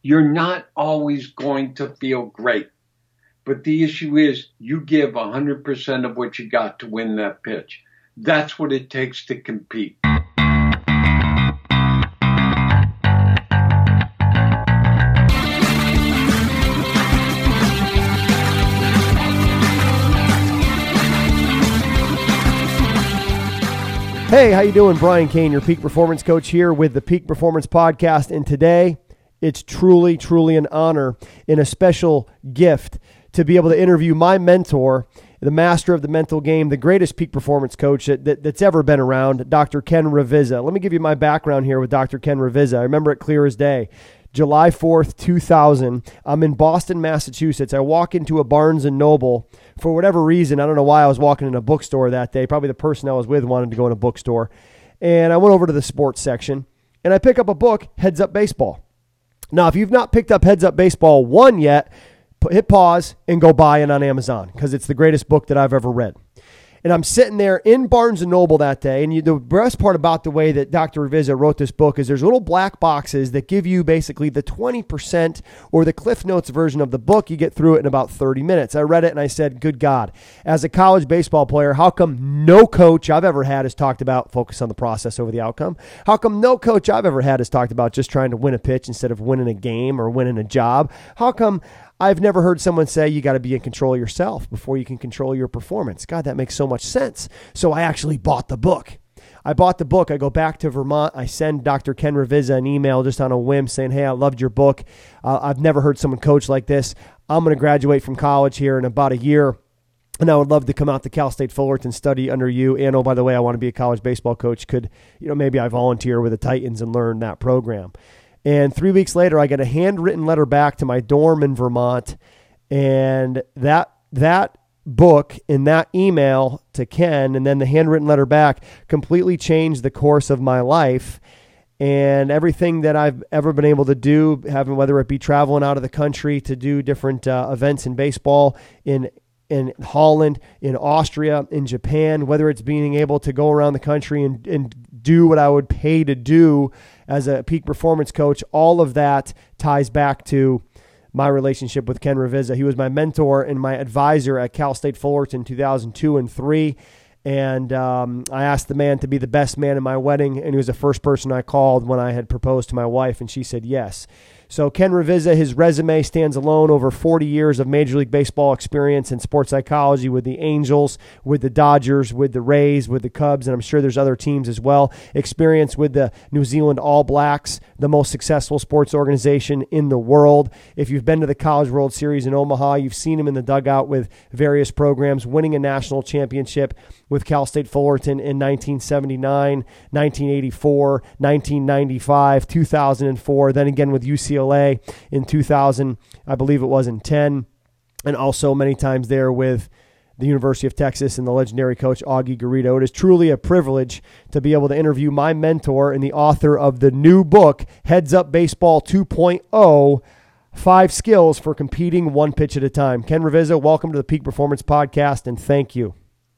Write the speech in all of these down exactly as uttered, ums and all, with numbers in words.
You're not always going to feel great. But the issue is you give one hundred percent of what you got to win that pitch. That's what it takes to compete. Hey, how you doing? Brian Cain, your Peak Performance Coach here with the Peak Performance Podcast. And today, it's truly, truly an honor and a special gift to be able to interview my mentor, the master of the mental game, the greatest peak performance coach that, that, that's ever been around, Doctor Ken Ravizza. Let me give you my background here with Doctor Ken Ravizza. I remember it clear as day. July fourth, two thousand. I'm in Boston, Massachusetts. I walk into a Barnes and Noble. For whatever reason, I don't know why I was walking in a bookstore that day. Probably the person I was with wanted to go in a bookstore. And I went over to the sports section, and I pick up a book, Heads Up Baseball. Now, if you've not picked up Heads Up Baseball one yet, hit pause and go buy it on Amazon because it's the greatest book that I've ever read. And I'm sitting there in Barnes and Noble that day. And you, the best part about the way that Doctor Ravizza wrote this book is there's little black boxes that give you basically the twenty percent or the Cliff Notes version of the book. You get through it in about thirty minutes. I read it and I said, good God, as a college baseball player, how come no coach I've ever had has talked about focus on the process over the outcome? How come no coach I've ever had has talked about just trying to win a pitch instead of winning a game or winning a job? How come I've never heard someone say you got to be in control of yourself before you can control your performance? God, that makes so much sense. So I actually bought the book. I bought the book. I go back to Vermont. I send Doctor Ken Ravizza an email just on a whim saying, hey, I loved your book. Uh, I've never heard someone coach like this. I'm going to graduate from college here in about a year. And I would love to come out to Cal State Fullerton, study under you. And oh, by the way, I want to be a college baseball coach. Could, you know, maybe I volunteer with the Titans and learn that program. And three weeks later, I get a handwritten letter back to my dorm in Vermont. And that that book and that email to Ken and then the handwritten letter back completely changed the course of my life. And everything that I've ever been able to do, having whether it be traveling out of the country to do different uh, events in baseball in in Holland, in Austria, in Japan, whether it's being able to go around the country and, and do what I would pay to do as a peak performance coach, all of that ties back to my relationship with Ken Ravizza. He was my mentor and my advisor at Cal State Fullerton two thousand two and three. And um, I asked the man to be the best man in my wedding, and he was the first person I called when I had proposed to my wife, and she said yes. So Ken Ravizza, his resume stands alone, over forty years of Major League Baseball experience in sports psychology with the Angels, with the Dodgers, with the Rays, with the Cubs, and I'm sure there's other teams as well. Experience with the New Zealand All Blacks, the most successful sports organization in the world. If you've been to the College World Series in Omaha, you've seen him in the dugout with various programs, winning a national championship with Cal State Fullerton in nineteen seventy-nine, nineteen eighty-four, nineteen ninety-five, two thousand four, then again with U C L A in two thousand, I believe it was in ten, and also many times there with the University of Texas and the legendary coach Augie Garrido. It is truly a privilege to be able to interview my mentor and the author of the new book, Heads Up Baseball two point oh, Five Skills for Competing One Pitch at a Time. Ken Ravizza, welcome to the Peak Performance Podcast, and thank you.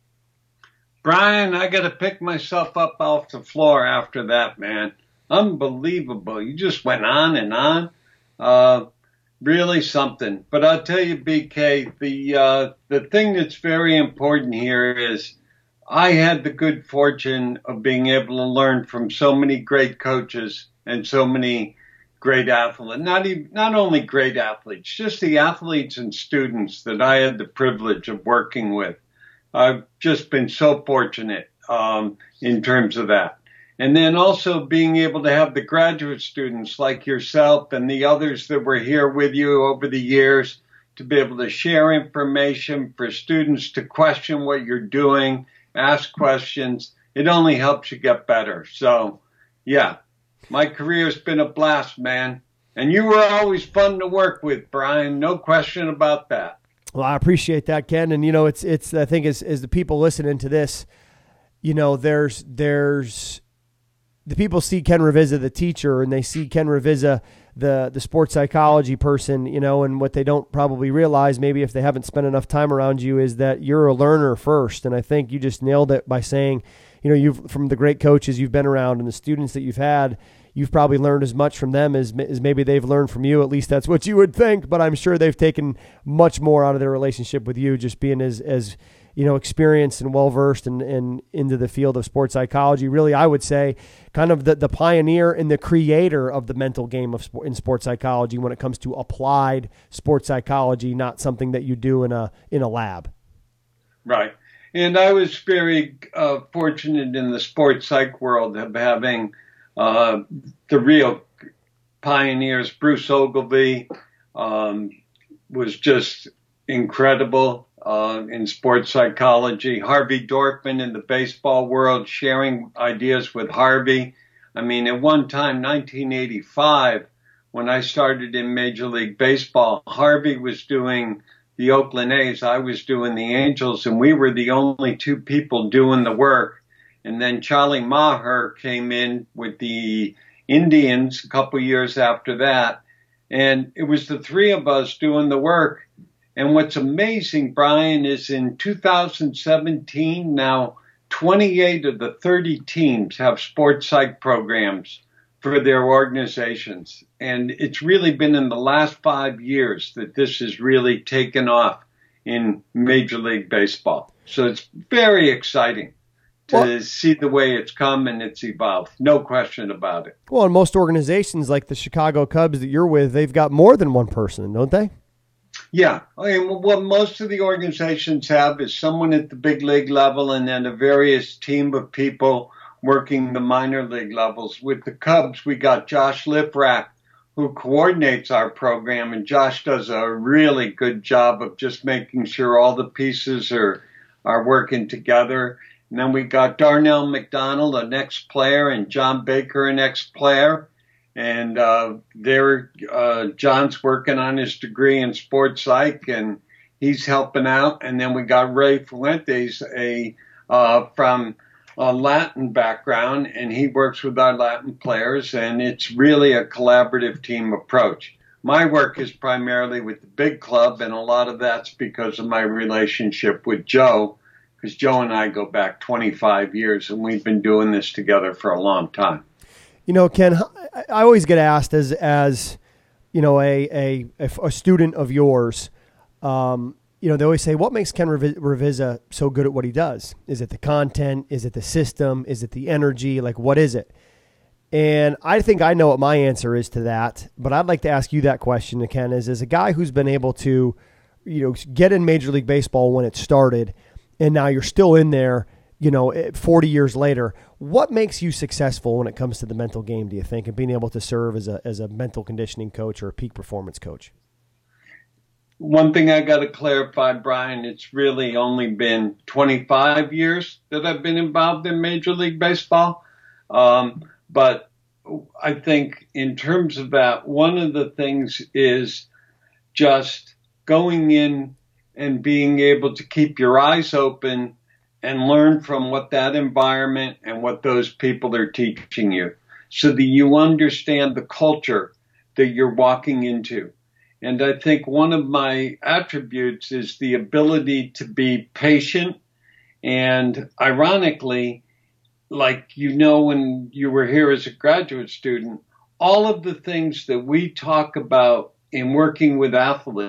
Brian, I got to pick myself up off the floor after that, man. Unbelievable. You just went on and on. Uh, really something. But I'll tell you, B K, the uh, the thing that's very important here is I had the good fortune of being able to learn from so many great coaches and so many great athletes. Not even, not only great athletes, just the athletes and students that I had the privilege of working with. I've just been so fortunate um, in terms of that. And then also being able to have the graduate students like yourself and the others that were here with you over the years to be able to share information, for students to question what you're doing, ask questions. It only helps you get better. So, yeah, my career's been a blast, man. And you were always fun to work with, Brian. No question about that. Well, I appreciate that, Ken. And, you know, it's, it's, I think as, as the people listening to this, you know, there's, there's the people see Ken Ravizza, the teacher, and they see Ken Ravizza, the, the sports psychology person, you know, and what they don't probably realize, maybe if they haven't spent enough time around you, is that you're a learner first. And I think you just nailed it by saying, you know, you've, from the great coaches you've been around and the students that you've had, you've probably learned as much from them as, as maybe they've learned from you. At least that's what you would think, but I'm sure they've taken much more out of their relationship with you, just being as, as you know, experienced and well-versed and, and into the field of sports psychology. Really, I would say kind of the, the pioneer and the creator of the mental game of sport, in sports psychology when it comes to applied sports psychology, not something that you do in a in a lab. Right. And I was very uh, fortunate in the sports psych world of having uh, the real pioneers. Bruce Ogilvie um, was just incredible. Uh, in sports psychology, Harvey Dorfman in the baseball world, sharing ideas with Harvey. I mean, at one time, nineteen eighty-five, when I started in Major League Baseball, Harvey was doing the Oakland A's, I was doing the Angels, and we were the only two people doing the work. And then Charlie Maher came in with the Indians a couple years after that, and it was the three of us doing the work. And what's amazing, Brian, is in two thousand seventeen, now twenty-eight of the thirty teams have sports psych programs for their organizations. And it's really been in the last five years that this has really taken off in Major League Baseball. So it's very exciting to well, see the way it's come and it's evolved. No question about it. Well, and most organizations like the Chicago Cubs that you're with, they've got more than one person, don't they? Yeah. I mean, what most of the organizations have is someone at the big league level and then a various team of people working the minor league levels. With the Cubs, we got Josh Lifrak, who coordinates our program, and Josh does a really good job of just making sure all the pieces are are working together. And then we got Darnell McDonald, an ex-player, and John Baker, an ex-player. And uh, they're, uh, John's working on his degree in sports psych, and he's helping out. And then we got Ray Fuentes, a uh, from a Latin background, and he works with our Latin players. And it's really a collaborative team approach. My work is primarily with the big club, and a lot of that's because of my relationship with Joe, because Joe and I go back twenty-five years, and we've been doing this together for a long time. You know, Ken, I always get asked as, as you know, a, a, a student of yours, um, you know, they always say, what makes Ken Ravizza so good at what he does? Is it the content? Is it the system? Is it the energy? Like, what is it? And I think I know what my answer is to that, but I'd like to ask you that question, Ken, is as a guy who's been able to, you know, get in Major League Baseball when it started, and now you're still in there, you know, forty years later, what makes you successful when it comes to the mental game, do you think, and being able to serve as a as a mental conditioning coach or a peak performance coach? One thing I got to clarify, Brian, it's really only been twenty-five years that I've been involved in Major League Baseball. Um, but I think in terms of that, one of the things is just going in and being able to keep your eyes open and learn from what that environment and what those people are teaching you so that you understand the culture that you're walking into. And I think one of my attributes is the ability to be patient. And ironically, like, you know, when you were here as a graduate student, all of the things that we talk about in working with athletes,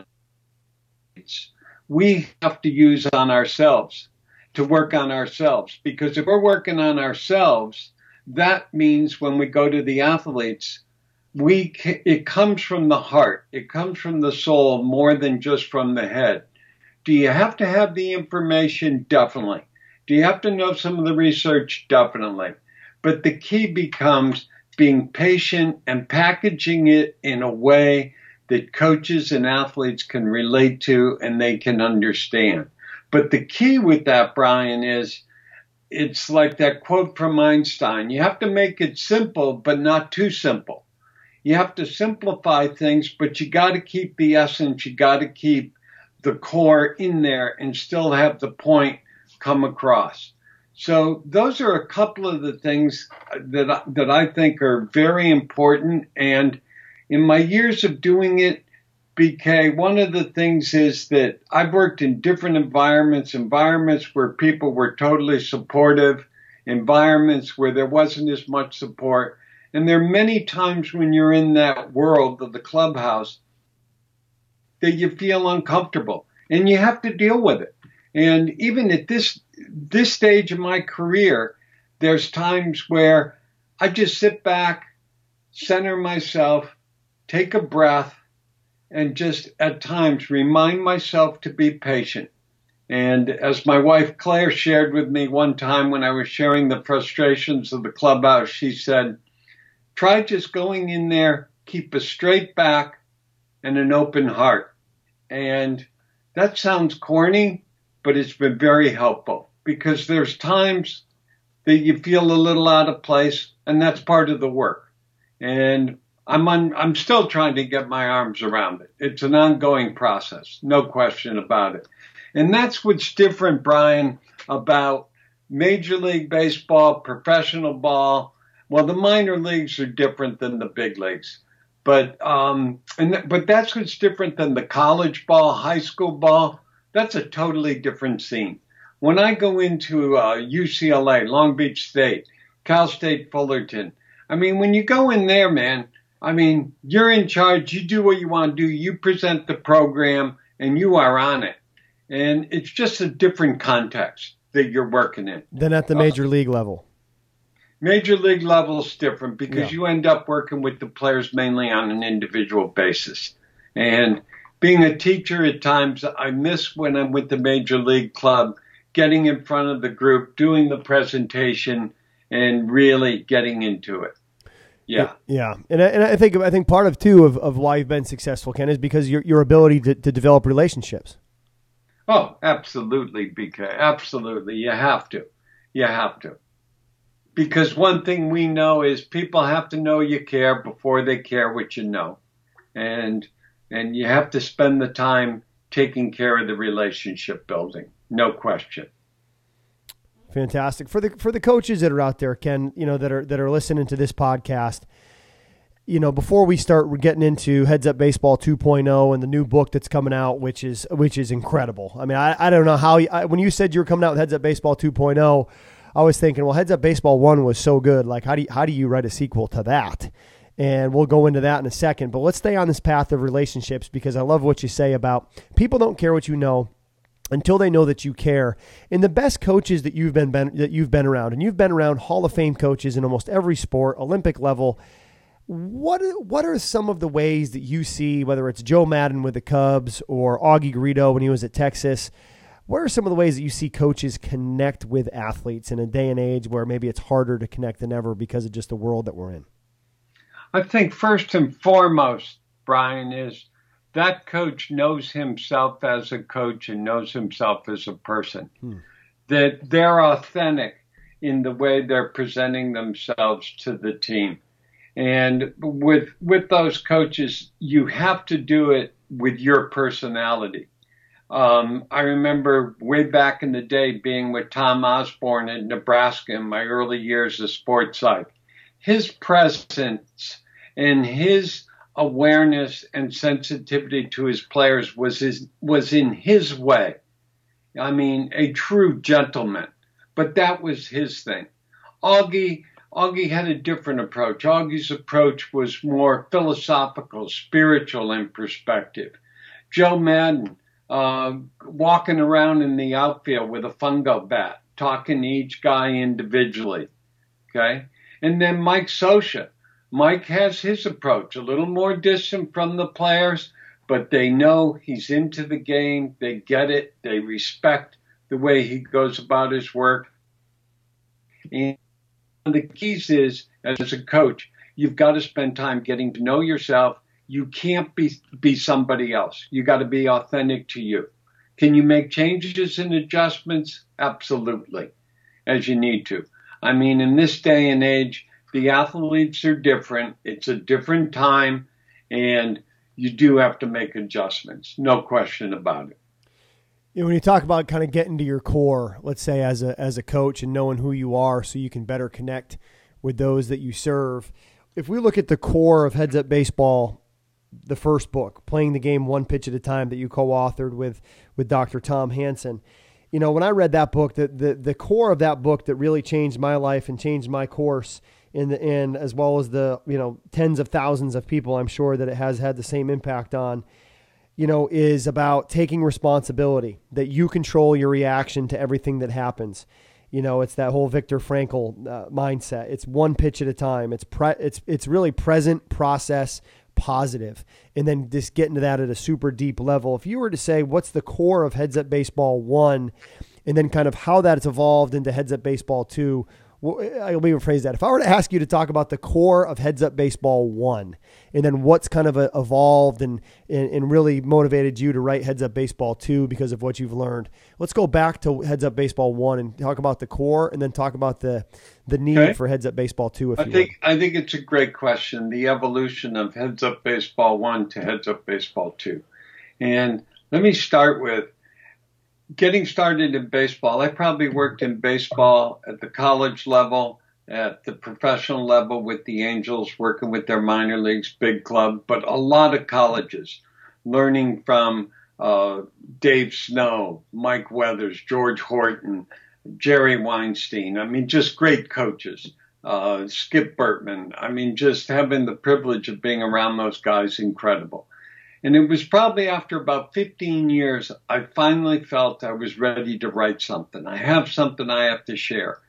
we have to use on ourselves. To work on ourselves, because if we're working on ourselves, that means when we go to the athletes, we it comes from the heart, it comes from the soul more than just from the head. Do you have to have the information? Definitely. Do you have to know some of the research? Definitely. But the key becomes being patient and packaging it in a way that coaches and athletes can relate to and they can understand. But the key with that, Brian, is it's like that quote from Einstein. You have to make it simple, but not too simple. You have to simplify things, but you got to keep the essence. You got to keep the core in there and still have the point come across. So those are a couple of the things that I, that I think are very important. And in my years of doing it, B K, one of the things is that I've worked in different environments, environments where people were totally supportive, environments where there wasn't as much support. And there are many times when you're in that world of the clubhouse that you feel uncomfortable, and you have to deal with it. And even at this this stage of my career, there's times where I just sit back, center myself, take a breath, and just at times remind myself to be patient. And as my wife Claire shared with me one time when I was sharing the frustrations of the clubhouse, she said, try just going in there, keep a straight back and an open heart. And that sounds corny, but it's been very helpful, because there's times that you feel a little out of place, and that's part of the work. And I'm on, I'm still trying to get my arms around it. It's an ongoing process, no question about it. And that's what's different, Brian, about Major League Baseball, professional ball. Well, the minor leagues are different than the big leagues. But um, and th- but that's what's different than the college ball, high school ball. That's a totally different scene. When I go into uh, U C L A, Long Beach State, Cal State Fullerton, I mean, when you go in there, man, I mean, you're in charge. You do what you want to do. You present the program, and you are on it. And it's just a different context that you're working in. Than at the major uh, league level. Major league level is different because yeah. you end up working with the players mainly on an individual basis. And being a teacher at times, I miss when I'm with the major league club, getting in front of the group, doing the presentation, and really getting into it. Yeah. Yeah. And I, and I think I think part of, too, of, of why you've been successful, Ken, is because your your ability to, to develop relationships. Oh, absolutely, B K. Absolutely. You have to. You have to. Because one thing we know is people have to know you care before they care what you know. And and you have to spend the time taking care of the relationship building. No question. Fantastic. For the for the coaches that are out there, Ken, you know, that are that are listening to this podcast, you know, before we start getting into Heads Up Baseball two point oh and the new book that's coming out, which is which is incredible. I mean, I, I don't know how you, I, when you said you were coming out with Heads Up Baseball two point oh, I was thinking, well, Heads Up Baseball one was so good. Like, how do you, how do you write a sequel to that? And we'll go into that in a second. But let's stay on this path of relationships, because I love what you say about people don't care what you know until they know that you care. And the best coaches that you've been, been that you've been around, and you've been around Hall of Fame coaches in almost every sport, Olympic level. What what are some of the ways that you see, whether it's Joe Maddon with the Cubs or Augie Garrido when he was at Texas, what are some of the ways that you see coaches connect with athletes in a day and age where maybe it's harder to connect than ever because of just the world that we're in? I think first and foremost, Brian, is that coach knows himself as a coach and knows himself as a person. Hmm. That they're authentic in the way they're presenting themselves to the team. And with with those coaches, you have to do it with your personality. Um, I remember way back in the day being with Tom Osborne in Nebraska in my early years as sports psych. His presence and his awareness and sensitivity to his players was his, was in his way. I mean, a true gentleman. But that was his thing. Augie, Augie had a different approach. Augie's approach was more philosophical, spiritual in perspective. Joe Maddon, uh, walking around in the outfield with a fungo bat, talking to each guy individually. Okay? And then Mike Scioscia. Mike has his approach, a little more distant from the players, but they know he's into the game. They get it. They respect the way he goes about his work. And the keys is, as a coach, you've got to spend time getting to know yourself. You can't be be somebody else. You got to be authentic to you. Can you make changes and adjustments? Absolutely, as you need to. I mean, in this day and age, the athletes are different. It's a different time, and you do have to make adjustments. No question about it. You know, when you talk about kind of getting to your core, let's say as a as a coach and knowing who you are so you can better connect with those that you serve. If we look at the core of Heads Up Baseball, the first book, Playing the Game One Pitch at a Time, that you co-authored with with Doctor Tom Hansen. You know, when I read that book, the, the, the core of that book that really changed my life and changed my course and the, and as well as the, you know, tens of thousands of people I'm sure that it has had the same impact on, you know, is about taking responsibility, that you control your reaction to everything that happens. You know, it's that whole Viktor Frankl uh, mindset. It's one pitch at a time. It's pre- it's it's really present, process, positive, and then just get into that at a super deep level. If you were to say, what's the core of Heads Up Baseball one, and then kind of how that's evolved into Heads Up Baseball two, well, I'll even phrase that. If I were to ask you to talk about the core of Heads Up Baseball one, and then what's kind of a, evolved and, and and really motivated you to write Heads Up Baseball two because of what you've learned, let's go back to Heads Up Baseball one and talk about the core, and then talk about the the need okay. for Heads Up Baseball two. If I you think would. I think it's a great question. The evolution of Heads Up Baseball one to Heads Up Baseball two, and let me start with getting started in baseball. I probably worked in baseball at the college level, at the professional level with the Angels, working with their minor leagues, big club, but a lot of colleges, learning from uh, Dave Snow, Mike Weathers, George Horton, Jerry Weinstein. I mean, just great coaches. Uh, Skip Bertman. I mean, just having the privilege of being around those guys, incredible. And it was probably after about fifteen years, I finally felt I was ready to write something. I have something I have to share.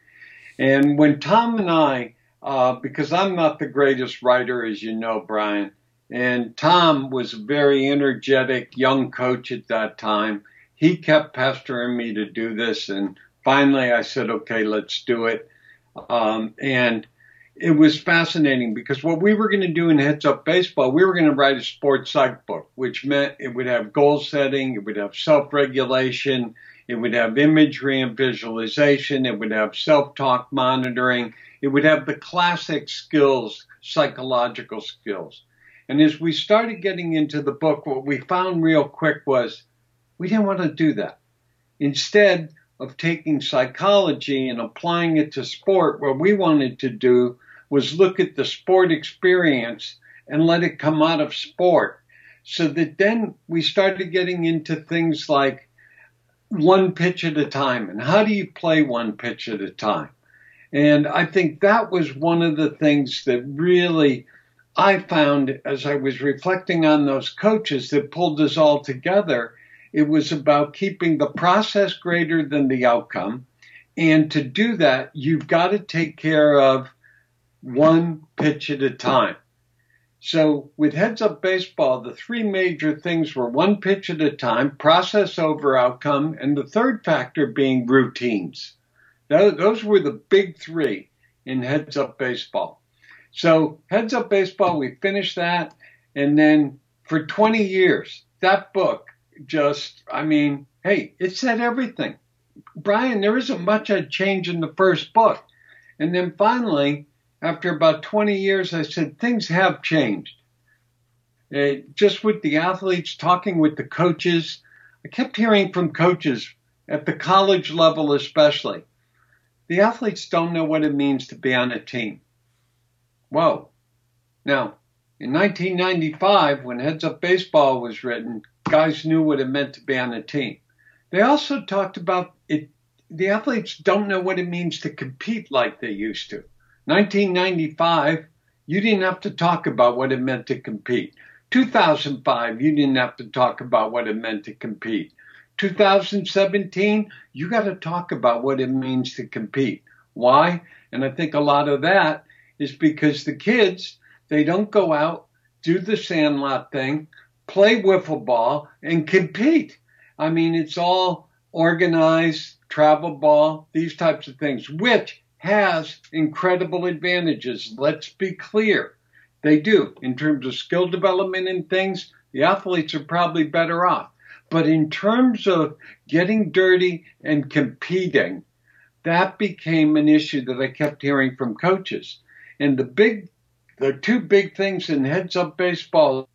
And when Tom and I, uh, because I'm not the greatest writer, as you know, Brian, and Tom was a very energetic young coach at that time, he kept pestering me to do this. And finally I said, okay, let's do it. Um, and it was fascinating because what we were going to do in Heads Up Baseball, we were going to write a sports psych book, which meant it would have goal setting, it would have self-regulation, it would have imagery and visualization, it would have self-talk monitoring, it would have the classic skills, psychological skills. And as we started getting into the book, what we found real quick was we didn't want to do that. Instead of taking psychology and applying it to sport, what we wanted to do was look at the sport experience and let it come out of sport. So that then we started getting into things like one pitch at a time, and how do you play one pitch at a time? And I think that was one of the things that really I found as I was reflecting on those coaches that pulled us all together. It was about keeping the process greater than the outcome. And to do that, you've got to take care of one pitch at a time. So with Heads Up Baseball, the three major things were one pitch at a time, process over outcome, and the third factor being routines. Those were the big three in Heads Up Baseball. So Heads Up Baseball, we finished that. And then for twenty years, that book just, I mean, hey, it said everything. Brian, there isn't much I'd change in the first book. And then finally, after about twenty years, I said, things have changed. Uh, just with the athletes, talking with the coaches, I kept hearing from coaches at the college level especially, the athletes don't know what it means to be on a team. Whoa. Now, in nineteen ninety-five, when Heads Up Baseball was written, guys knew what it meant to be on a team. They also talked about it. The athletes don't know what it means to compete like they used to. nineteen ninety-five, you didn't have to talk about what it meant to compete. two thousand five, you didn't have to talk about what it meant to compete. two thousand seventeen, you got to talk about what it means to compete. Why? And I think a lot of that is because the kids, they don't go out, do the sandlot thing, play wiffle ball, and compete. I mean, it's all organized, travel ball, these types of things, which has incredible advantages. Let's be clear. They do. In terms of skill development and things, the athletes are probably better off. But in terms of getting dirty and competing, that became an issue that I kept hearing from coaches. And the big, the two big things in Heads Up Baseball,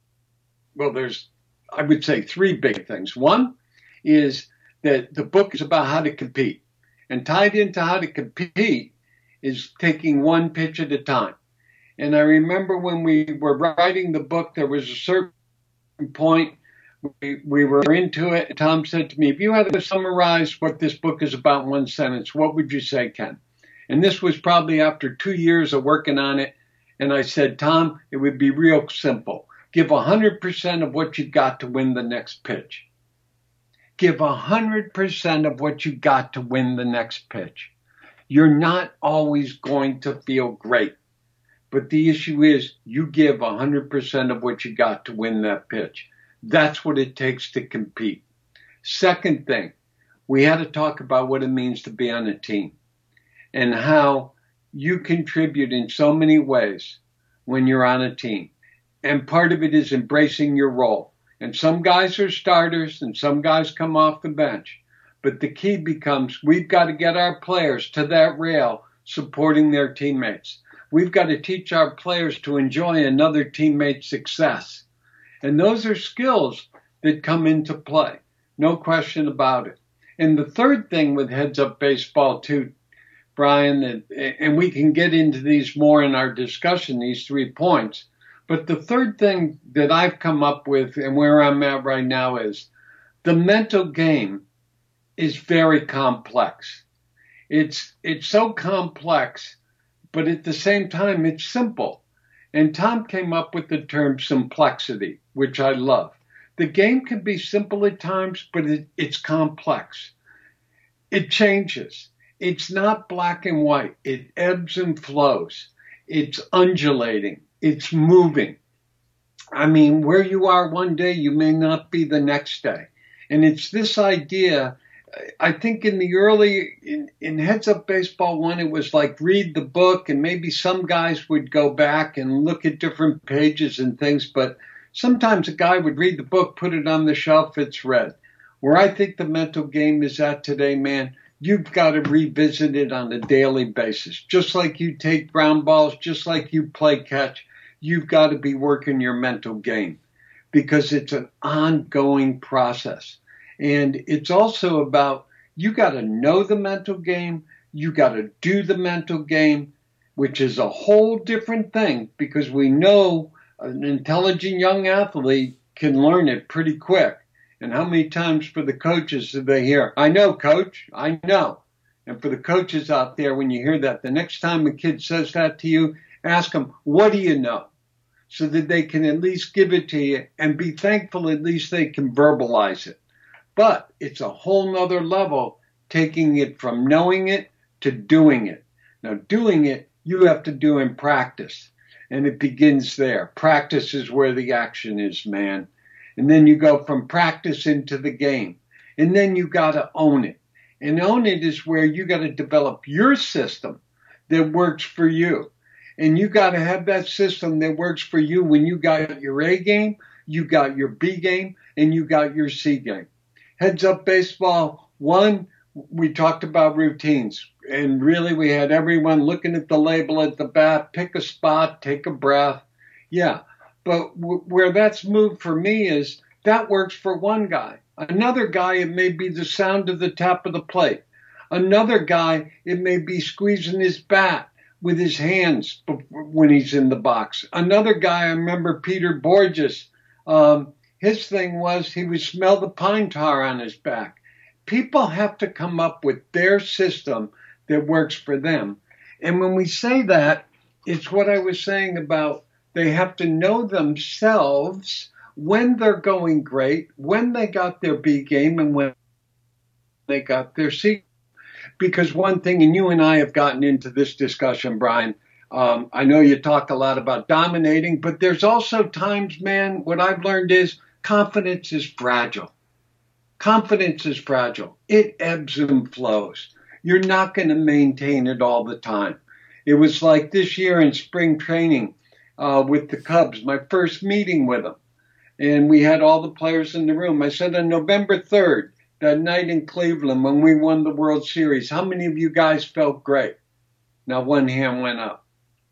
well, there's, I would say, three big things. One is that the book is about how to compete. And tied into how to compete is taking one pitch at a time. And I remember when we were writing the book, there was a certain point we, we were into it. And Tom said to me, if you had to summarize what this book is about in one sentence, what would you say, Ken? And this was probably after two years of working on it. And I said, Tom, it would be real simple. Give one hundred percent of what you got to win the next pitch. Give one hundred percent of what you got to win the next pitch. You're not always going to feel great. But the issue is you give one hundred percent of what you got to win that pitch. That's what it takes to compete. Second thing, we had to talk about what it means to be on a team and how you contribute in so many ways when you're on a team. And part of it is embracing your role. And some guys are starters and some guys come off the bench. But the key becomes we've got to get our players to that rail supporting their teammates. We've got to teach our players to enjoy another teammate's success. And those are skills that come into play. No question about it. And the third thing with Heads Up Baseball, too, Brian, and we can get into these more in our discussion, these three points. But the third thing that I've come up with and where I'm at right now is the mental game is very complex. It's it's so complex, but at the same time, it's simple. And Tom came up with the term simplexity, which I love. The game can be simple at times, but it, it's complex. It changes. It's not black and white. It ebbs and flows. It's undulating. It's moving. I mean, where you are one day, you may not be the next day. And it's this idea, I think in the early, in, in Heads Up Baseball one, it was like read the book, and maybe some guys would go back and look at different pages and things, but sometimes a guy would read the book, put it on the shelf, it's read. Where I think the mental game is at today, man, you've got to revisit it on a daily basis. Just like you take ground balls, just like you play catch, you've got to be working your mental game because it's an ongoing process. And it's also about you got to know the mental game, you got to do the mental game, which is a whole different thing because we know an intelligent young athlete can learn it pretty quick. And how many times for the coaches do they hear, I know, coach, I know. And for the coaches out there, when you hear that, the next time a kid says that to you, ask them, what do you know? So that they can at least give it to you and be thankful at least they can verbalize it. But it's a whole nother level, taking it from knowing it to doing it. Now, doing it, you have to do in practice. And it begins there. Practice is where the action is, man. And then you go from practice into the game. And then you got to own it. And own it is where you got to develop your system that works for you. And you got to have that system that works for you when you got your A game, you got your B game, and you got your C game. Heads Up Baseball one, we talked about routines. And really we had everyone looking at the label at the bat, pick a spot, take a breath. Yeah. But w- where that's moved for me is that works for one guy. Another guy, it may be the sound of the tap of the plate. Another guy, it may be squeezing his bat with his hands when he's in the box. Another guy, I remember Peter Borges, um, his thing was he would smell the pine tar on his back. People have to come up with their system that works for them. And when we say that, it's what I was saying about they have to know themselves when they're going great, when they got their B game, and when they got their C. Because one thing, and you and I have gotten into this discussion, Brian, um, I know you talk a lot about dominating, but there's also times, man, what I've learned is confidence is fragile. Confidence is fragile. It ebbs and flows. You're not going to maintain it all the time. It was like this year in spring training, Uh, with the Cubs, my first meeting with them. And we had all the players in the room. I said on November third, that night in Cleveland when we won the World Series, how many of you guys felt great? Now one hand went up.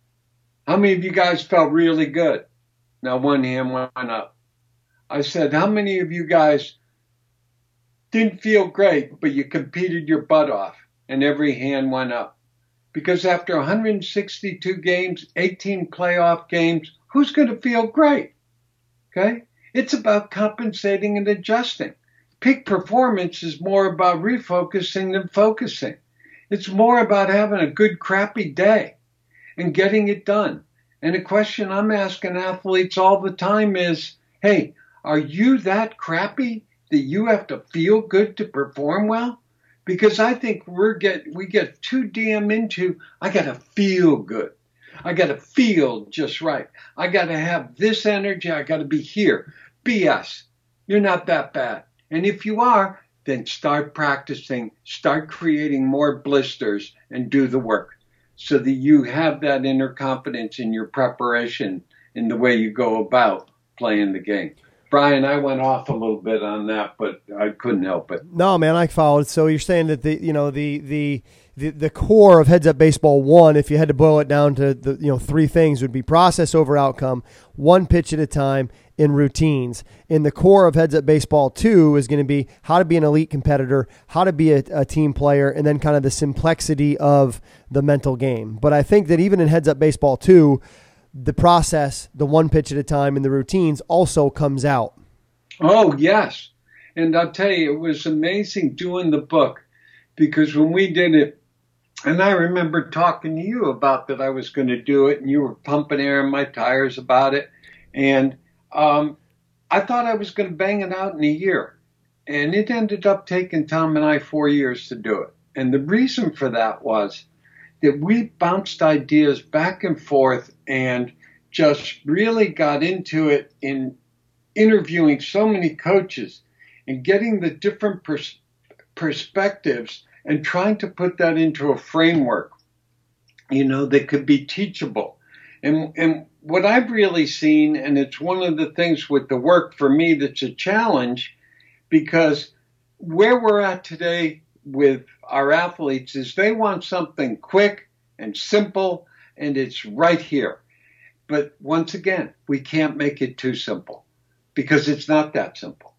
How many of you guys felt really good? Now one hand went up. I said, how many of you guys didn't feel great, but you competed your butt off? And every hand went up. Because after one hundred sixty-two games, eighteen playoff games, who's going to feel great? Okay? It's about compensating and adjusting. Peak performance is more about refocusing than focusing. It's more about having a good, crappy day and getting it done. And the question I'm asking athletes all the time is, hey, are you that crappy that you have to feel good to perform well? Because I think we're get we get too damn into, I got to feel good. I got to feel just right. I got to have this energy. I got to be here. B S. You're not that bad. And if you are, then start practicing, start creating more blisters and do the work so that you have that inner confidence in your preparation in the way you go about playing the game. Brian, I went off a little bit on that, but I couldn't help it. No, man, I followed. So you're saying that the you know the the the, the core of Heads Up Baseball one, if you had to boil it down to the you know three things, would be process over outcome, one pitch at a time, in routines. In the core of Heads Up Baseball two is going to be how to be an elite competitor, how to be a, a team player, and then kind of the complexity of the mental game. But I think that even in Heads Up Baseball two, the process, the one pitch at a time, and the routines also comes out. Oh, yes. And I'll tell you, it was amazing doing the book because when we did it, and I remember talking to you about that I was going to do it, and you were pumping air in my tires about it. And um, I thought I was going to bang it out in a year. And it ended up taking Tom and I four years to do it. And the reason for that was that we bounced ideas back and forth and just really got into it in interviewing so many coaches and getting the different pers- perspectives and trying to put that into a framework, you know, that could be teachable. And, and what I've really seen, and it's one of the things with the work for me that's a challenge, because where we're at today with our athletes is they want something quick and simple, and it's right here. But once again, we can't make it too simple because it's not that simple.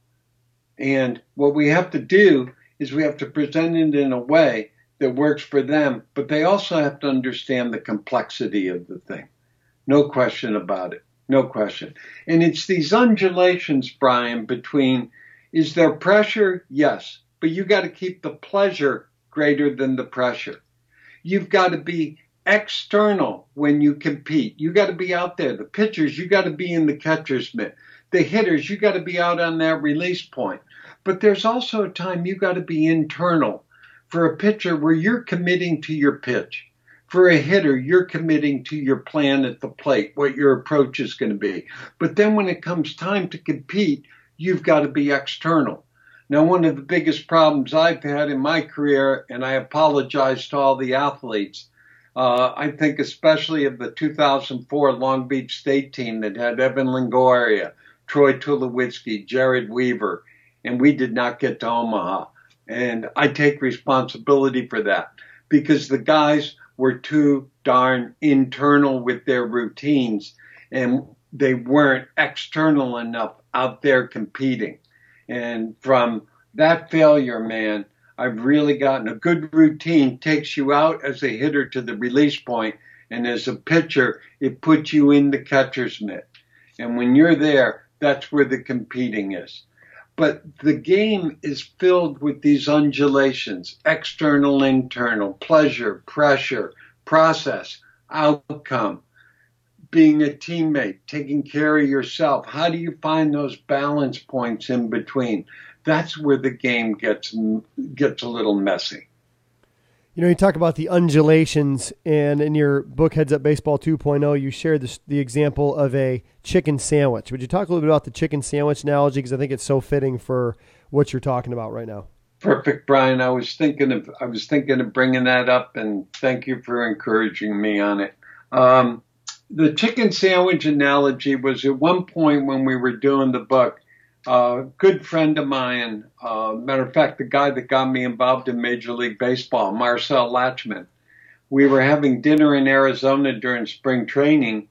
And what we have to do is we have to present it in a way that works for them, but they also have to understand the complexity of the thing. No question about it. No question. And it's these undulations, Brian, between, is there pressure? Yes. But you got to keep the pleasure greater than the pressure. You've got to be external when you compete. You got to be out there. The pitchers, you got to be in the catcher's mitt. The hitters, you got to be out on that release point. But there's also a time you got to be internal. For a pitcher, where you're committing to your pitch. For a hitter, you're committing to your plan at the plate, what your approach is going to be. But then when it comes time to compete, you've got to be external. Now, one of the biggest problems I've had in my career, and I apologize to all the athletes, uh, I think especially of the two thousand four Long Beach State team that had Evan Longoria, Troy Tulowitzki, Jared Weaver, and we did not get to Omaha. And I take responsibility for that because the guys were too darn internal with their routines and they weren't external enough out there competing. And from that failure, man, I've really gotten a good routine takes you out as a hitter to the release point, and as a pitcher, it puts you in the catcher's mitt. And when you're there, that's where the competing is. But the game is filled with these undulations, external, internal, pleasure, pressure, process, outcome, being a teammate, taking care of yourself. How do you find those balance points in between? That's where the game gets gets a little messy. You know, you talk about the undulations, and in your book, Heads Up Baseball two point oh, you shared this, the example of a chicken sandwich. Would you talk a little bit about the chicken sandwich analogy? Because I think it's so fitting for what you're talking about right now. Perfect, Brian. I was thinking of I was thinking of bringing that up, and thank you for encouraging me on it. Um, the chicken sandwich analogy was at one point when we were doing the book. A uh, good friend of mine, uh, matter of fact, the guy that got me involved in Major League Baseball, Marcel Latchman. We were having dinner in Arizona during spring training,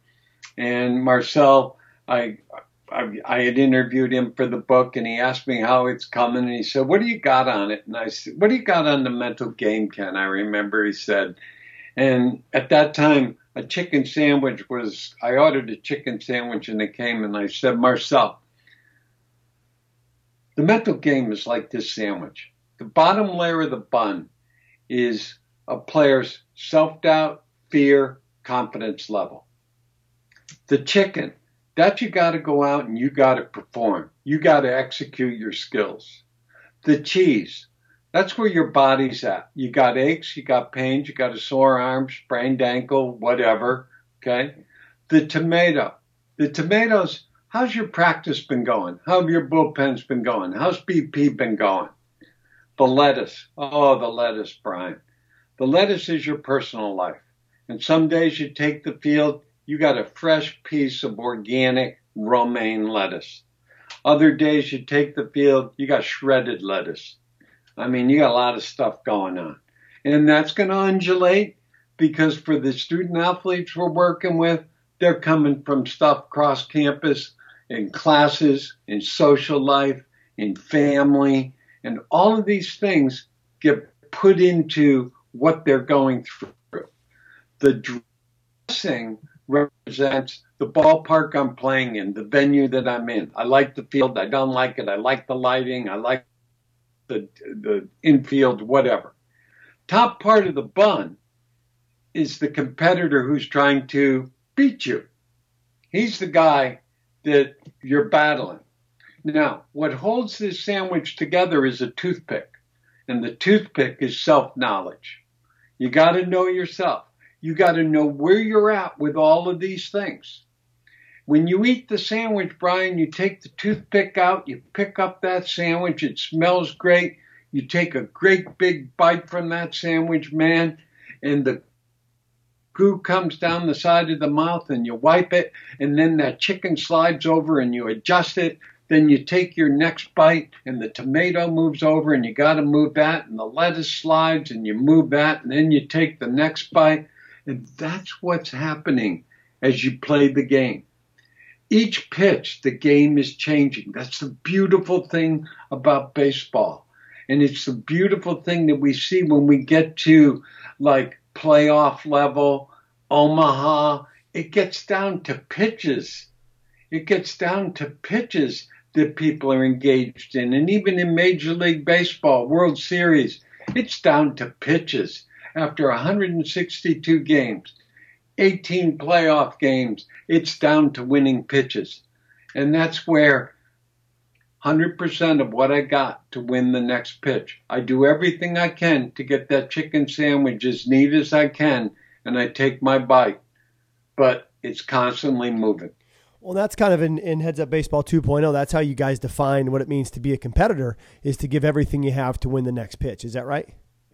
and Marcel, I, I, I had interviewed him for the book, and he asked me how it's coming, and he said, "What do you got on it?" And I said, "What do you got on the mental game, Ken?" I remember he said, and at that time, a chicken sandwich was. I ordered a chicken sandwich, and it came, and I said, "Marcel, the mental game is like this sandwich. The bottom layer of the bun is a player's self-doubt, fear, confidence level. The chicken, that you got to go out and you got to perform. You got to execute your skills. The cheese, that's where your body's at. You got aches, you got pains, you got a sore arm, sprained ankle, whatever, okay? The tomato, the tomatoes, how's your practice been going? How have your bullpens been going? How's B P been going? The lettuce, oh, the lettuce, Brian. The lettuce is your personal life. And some days you take the field, you got a fresh piece of organic romaine lettuce. Other days you take the field, you got shredded lettuce. I mean, you got a lot of stuff going on. And that's going to undulate because for the student athletes we're working with, they're coming from stuff cross campus, in classes, in social life, in family, and all of these things get put into what they're going through. The dressing represents the ballpark I'm playing in, the venue that I'm in. I like the field. I don't like it. I like the lighting. I like the, the infield, whatever. Top part of the bun is the competitor who's trying to beat you. He's the guy that you're battling. Now, what holds this sandwich together is a toothpick, and the toothpick is self-knowledge. You got to know yourself. You got to know where you're at with all of these things. When you eat the sandwich, Brian, you take the toothpick out, you pick up that sandwich, it smells great. You take a great big bite from that sandwich, man, and the goo comes down the side of the mouth and you wipe it, and then that chicken slides over and you adjust it. Then you take your next bite and the tomato moves over and you got to move that, and the lettuce slides and you move that, and then you take the next bite. And that's what's happening as you play the game. Each pitch, the game is changing. That's the beautiful thing about baseball. And it's the beautiful thing that we see when we get to like playoff level, Omaha. It gets down to pitches. It gets down to pitches that people are engaged in. And even in Major League Baseball, World Series, it's down to pitches. After one hundred sixty-two games, eighteen playoff games, it's down to winning pitches. And that's where one hundred percent of what I got to win the next pitch. I do everything I can to get that chicken sandwich as neat as I can, and I take my bite. But it's constantly moving. Well, that's kind of in, in Heads Up Baseball two point oh. That's how you guys define what it means to be a competitor, is to give everything you have to win the next pitch. Is that right?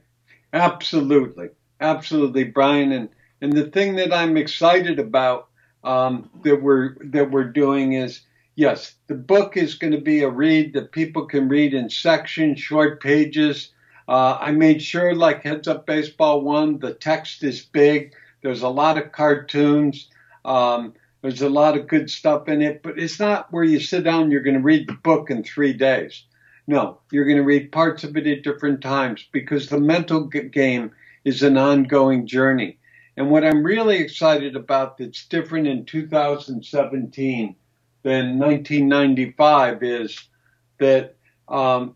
Absolutely. Absolutely, Brian. And and the thing that I'm excited about um, that we're that we're doing is, yes, the book is going to be a read that people can read in sections, short pages. Uh, I made sure, like Heads Up Baseball one, the text is big. There's a lot of cartoons. Um, there's a lot of good stuff in it, but it's not where you sit down and you're going to read the book in three days. No, you're going to read parts of it at different times because the mental g- game is an ongoing journey. And what I'm really excited about that's different in two thousand seventeen than nineteen ninety-five is that, um,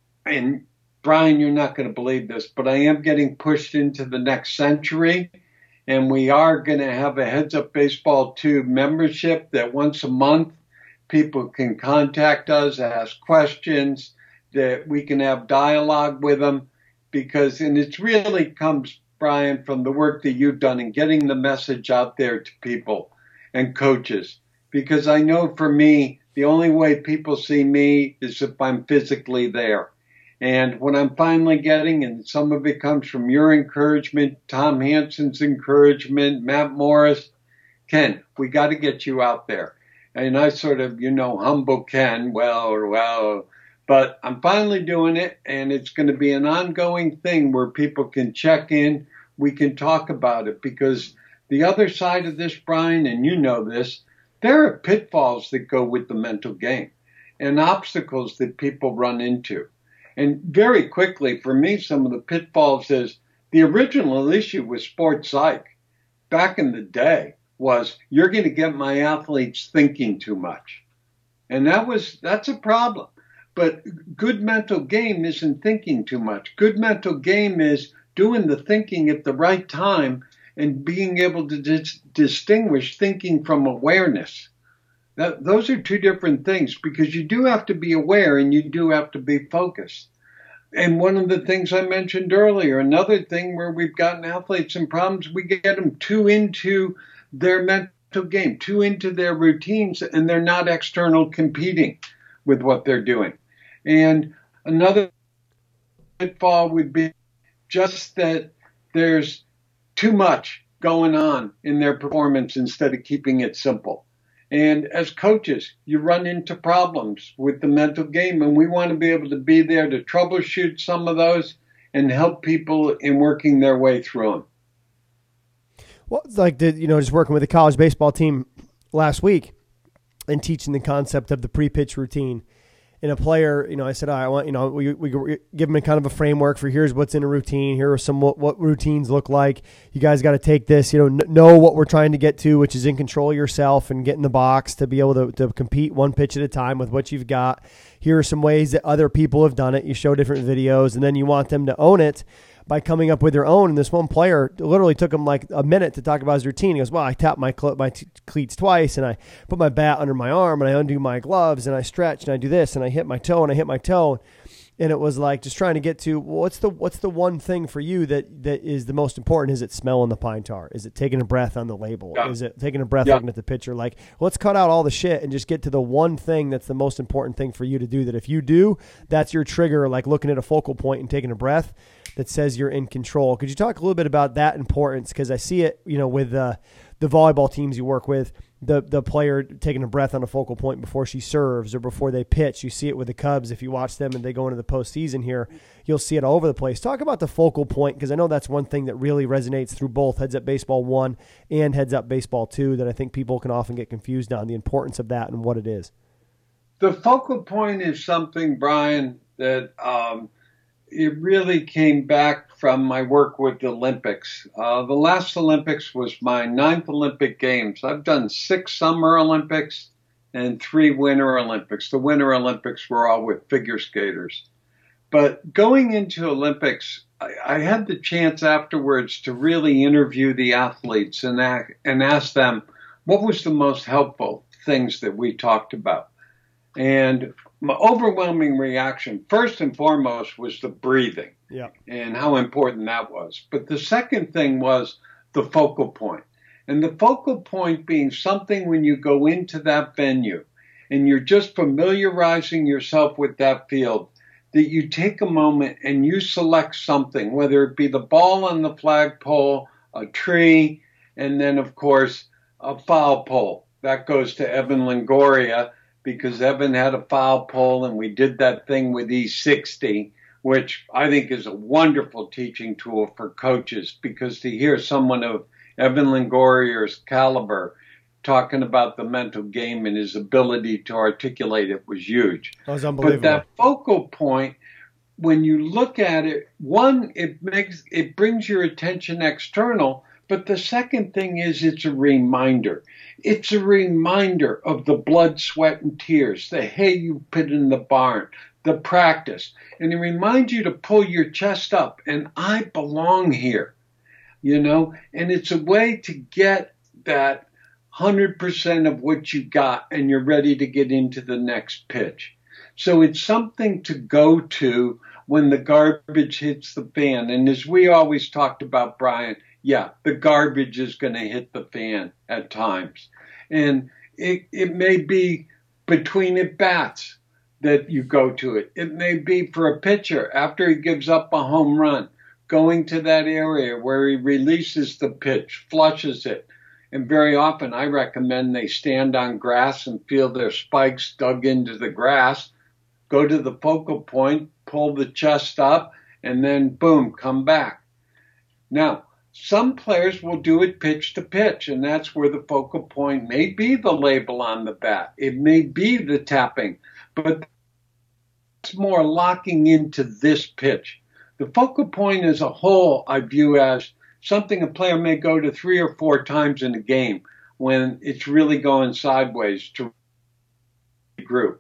and Brian, you're not going to believe this, but I am getting pushed into the next century. And we are going to have a Heads Up Baseball two membership that once a month people can contact us, ask questions, that we can have dialogue with them, because, and it really comes, Brian, from the work that you've done in getting the message out there to people and coaches. Because I know for me, the only way people see me is if I'm physically there. And what I'm finally getting, and some of it comes from your encouragement, Tom Hanson's encouragement, Matt Morris, Ken, we got to get you out there. And I sort of, you know, humble Ken, well, or well, but I'm finally doing it, and it's going to be an ongoing thing where people can check in. We can talk about it, because the other side of this, Brian, and you know this, there are pitfalls that go with the mental game and obstacles that people run into. And very quickly, for me, some of the pitfalls is the original issue with sports psych back in the day was you're going to get my athletes thinking too much. And that was that's a problem. But good mental game isn't thinking too much. Good mental game is doing the thinking at the right time and being able to dis- distinguish thinking from awareness. That, those are two different things, because you do have to be aware and you do have to be focused. And one of the things I mentioned earlier, another thing where we've gotten athletes in problems, we get them too into their mental game, too into their routines, and they're not external competing with what they're doing. And another pitfall would be just that there's too much going on in their performance instead of keeping it simple. And as coaches, you run into problems with the mental game, and we want to be able to be there to troubleshoot some of those and help people in working their way through them. Well, it's like, the, you know, just working with the college baseball team last week and teaching the concept of the pre-pitch routine. And a player, you know, I said, I want, you know, we, we give them a kind of a framework for here's what's in a routine. Here are some what, what routines look like. You guys got to take this, you know, know what we're trying to get to, which is in control of yourself and get in the box to be able to, to compete one pitch at a time with what you've got. Here are some ways that other people have done it. You show different videos, and then you want them to own it by coming up with their own. And this one player literally took him like a minute to talk about his routine. He goes, well, I tap my cl- my t- cleats twice, and I put my bat under my arm, and I undo my gloves, and I stretch, and I do this, and I hit my toe, and I hit my toe. And it was like just trying to get to, well, what's the what's the one thing for you that, that is the most important? Is it smelling the pine tar? Is it taking a breath on the label? Yeah. Is it taking a breath Yeah. looking at the picture? Like, let's cut out all the shit and just get to the one thing that's the most important thing for you to do, that if you do, that's your trigger, like looking at a focal point and taking a breath that says you're in control. Could you talk a little bit about that importance? Because I see it, you know, with uh, the volleyball teams you work with, the the player taking a breath on a focal point before she serves or before they pitch. You see it with the Cubs. If you watch them and they go into the postseason here, you'll see it all over the place. Talk about the focal point, because I know that's one thing that really resonates through both Heads Up Baseball one and Heads Up Baseball two that I think people can often get confused on, the importance of that and what it is. The focal point is something, Brian, that um, it really came back from my work with the Olympics. Uh, the last Olympics was my ninth Olympic Games. I've done six Summer Olympics and three Winter Olympics. The Winter Olympics were all with figure skaters. But going into Olympics, I, I had the chance afterwards to really interview the athletes and, act, and ask them what was the most helpful things that we talked about. And my overwhelming reaction, first and foremost, was the breathing. Yeah. And how important that was. But the second thing was the focal point. And the focal point being something when you go into that venue and you're just familiarizing yourself with that field, that you take a moment and you select something, whether it be the ball on the flagpole, a tree, and then, of course, a foul pole. That goes to Evan Longoria, because Evan had a foul pole, and we did that thing with E sixty, which I think is a wonderful teaching tool for coaches, because to hear someone of Evan Longoria's caliber talking about the mental game and his ability to articulate it was huge. That was unbelievable. But that focal point, when you look at it, one, it makes it brings your attention external, but the second thing is it's a reminder. It's a reminder of the blood, sweat, and tears, the hay you put in the barn, the practice. And it reminds you to pull your chest up, and I belong here, you know? And it's a way to get that one hundred percent of what you got, and you're ready to get into the next pitch. So it's something to go to when the garbage hits the fan. And as we always talked about, Brian, yeah, the garbage is going to hit the fan at times. And it, it may be between at bats that you go to it. It may be for a pitcher after he gives up a home run, going to that area where he releases the pitch, flushes it. And very often I recommend they stand on grass and feel their spikes dug into the grass, go to the focal point, pull the chest up, and then boom, come back. Now, some players will do it pitch to pitch, and that's where the focal point may be the label on the bat. It may be the tapping, but it's more locking into this pitch. The focal point as a whole I view as something a player may go to three or four times in a game when it's really going sideways to group.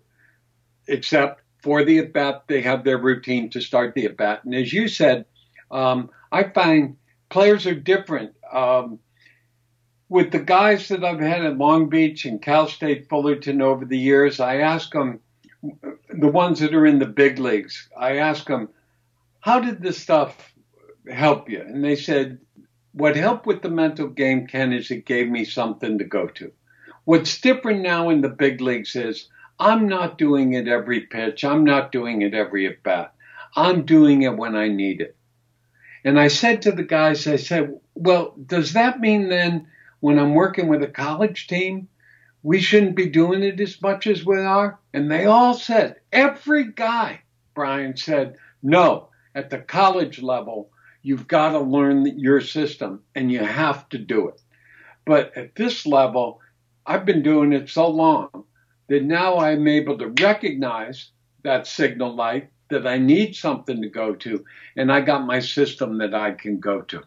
Except for the at-bat, they have their routine to start the at-bat. And as you said, um, I find players are different. Um, with the guys that I've had at Long Beach and Cal State Fullerton over the years, I ask them, the ones that are in the big leagues, I ask them, how did this stuff help you? And they said, what helped with the mental game, Ken, is it gave me something to go to. What's different now in the big leagues is I'm not doing it every pitch. I'm not doing it every at bat. I'm doing it when I need it. And I said to the guys, I said, well, does that mean then when I'm working with a college team, we shouldn't be doing it as much as we are? And they all said, every guy, Brian, said, no, at the college level, you've got to learn your system and you have to do it. But at this level, I've been doing it so long that now I'm able to recognize that signal light that I need something to go to, and I got my system that I can go to.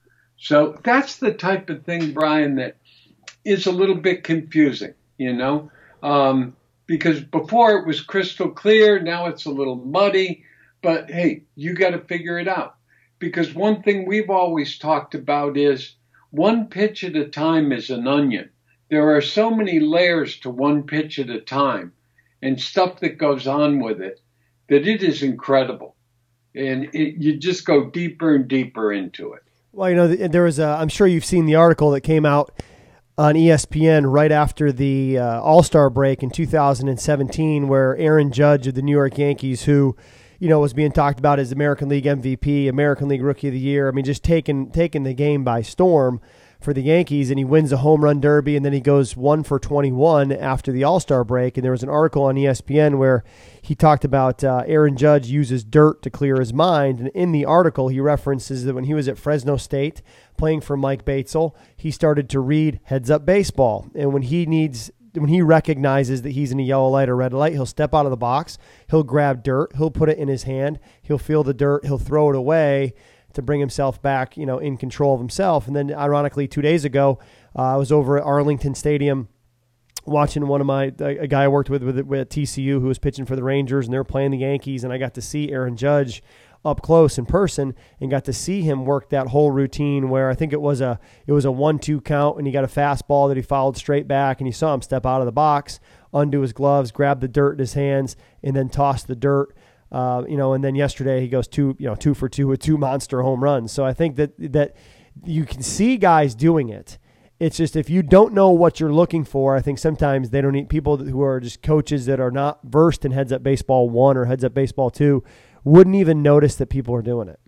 So that's the type of thing, Brian, that is a little bit confusing, you know, um, because before it was crystal clear. Now it's a little muddy, but hey, you got to figure it out. Because one thing we've always talked about is one pitch at a time is an onion. There are so many layers to one pitch at a time and stuff that goes on with it that it is incredible. And it, you just go deeper and deeper into it. Well, you know, there was a, I'm sure you've seen the article that came out on E S P N right after the uh, All-Star break in two thousand seventeen, where Aaron Judge of the New York Yankees, who, you know, was being talked about as American League M V P, American League Rookie of the Year. I mean, just taking taking the game by storm for the Yankees, and he wins a home run derby, and then he goes one for twenty-one after the All-Star break. And there was an article on E S P N where he talked about uh, Aaron Judge uses dirt to clear his mind. And in the article, he references that when he was at Fresno State playing for Mike Batesel, he started to read Heads Up Baseball. And when he needs when he recognizes that he's in a yellow light or red light, he'll step out of the box, he'll grab dirt, he'll put it in his hand, he'll feel the dirt, he'll throw it away to bring himself back, you know, in control of himself. And then ironically, two days ago, uh, I was over at Arlington Stadium watching one of my, a guy I worked with, with with T C U who was pitching for the Rangers, and they were playing the Yankees, and I got to see Aaron Judge up close in person and got to see him work that whole routine where I think it was a it was a one two count, and he got a fastball that he fouled straight back, and you saw him step out of the box, undo his gloves, grab the dirt in his hands, and then toss the dirt. Uh, you know, and then yesterday he goes two, you know, two for two with two monster home runs. So I think that that you can see guys doing it. It's just if you don't know what you're looking for, I think sometimes they don't need people who are just coaches that are not versed in Heads Up Baseball one or Heads Up Baseball two wouldn't even notice that people are doing it.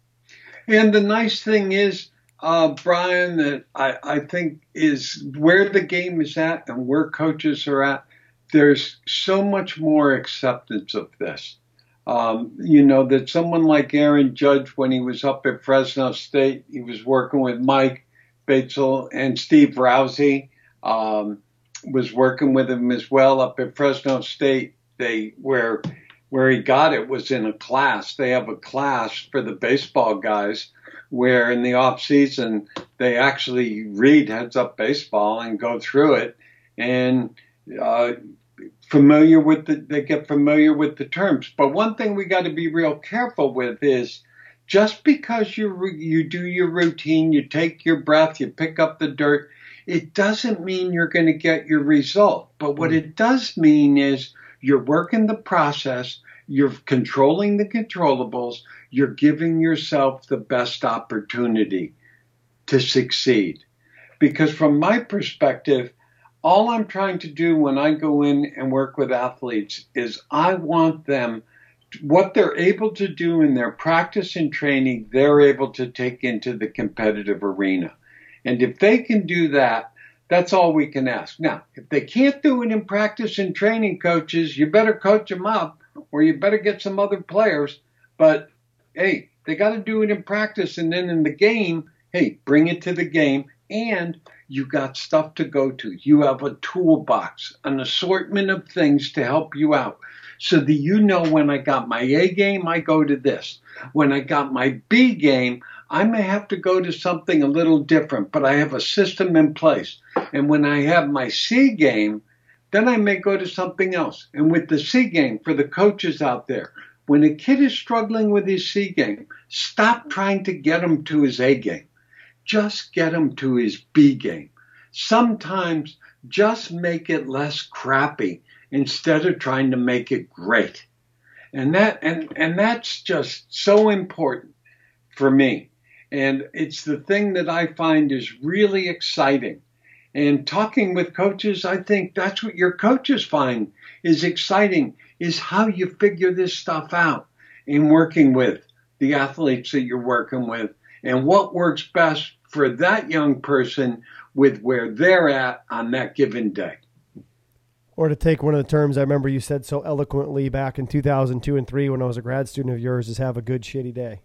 And the nice thing is, uh, Brian, that I, I think is where the game is at and where coaches are at, there's so much more acceptance of this. Um, you know, that someone like Aaron Judge, when he was up at Fresno State, he was working with Mike Batesel and Steve Rousey, um, was working with him as well up at Fresno State. They where where he got it was in a class. They have a class for the baseball guys where in the off season they actually read Heads Up Baseball and go through it and uh, familiar with the they get familiar with the terms. But one thing we got to be real careful with is just because you you do your routine, you take your breath, you pick up the dirt, it doesn't mean you're going to get your result. But what it does mean is you're working the process, you're controlling the controllables, you're giving yourself the best opportunity to succeed. Because from my perspective, all I'm trying to do when I go in and work with athletes is I want them, what they're able to do in their practice and training, they're able to take into the competitive arena. And if they can do that, that's all we can ask. Now, if they can't do it in practice and training, coaches, you better coach them up or you better get some other players. But, hey, they got to do it in practice. And then in the game, hey, bring it to the game. And you got stuff to go to. You have a toolbox, an assortment of things to help you out. So that you know when I got my A game, I go to this. When I got my B game, I may have to go to something a little different, but I have a system in place. And when I have my C game, then I may go to something else. And with the C game, for the coaches out there, when a kid is struggling with his C game, stop trying to get him to his A game. Just get him to his B game. Sometimes just make it less crappy instead of trying to make it great. And that and, and that's just so important for me. And it's the thing that I find is really exciting. And talking with coaches, I think that's what your coaches find is exciting, is how you figure this stuff out in working with the athletes that you're working with and what works best for that young person with where they're at on that given day. Or to take one of the terms I remember you said so eloquently back in two thousand two and three when I was a grad student of yours, is have a good shitty day.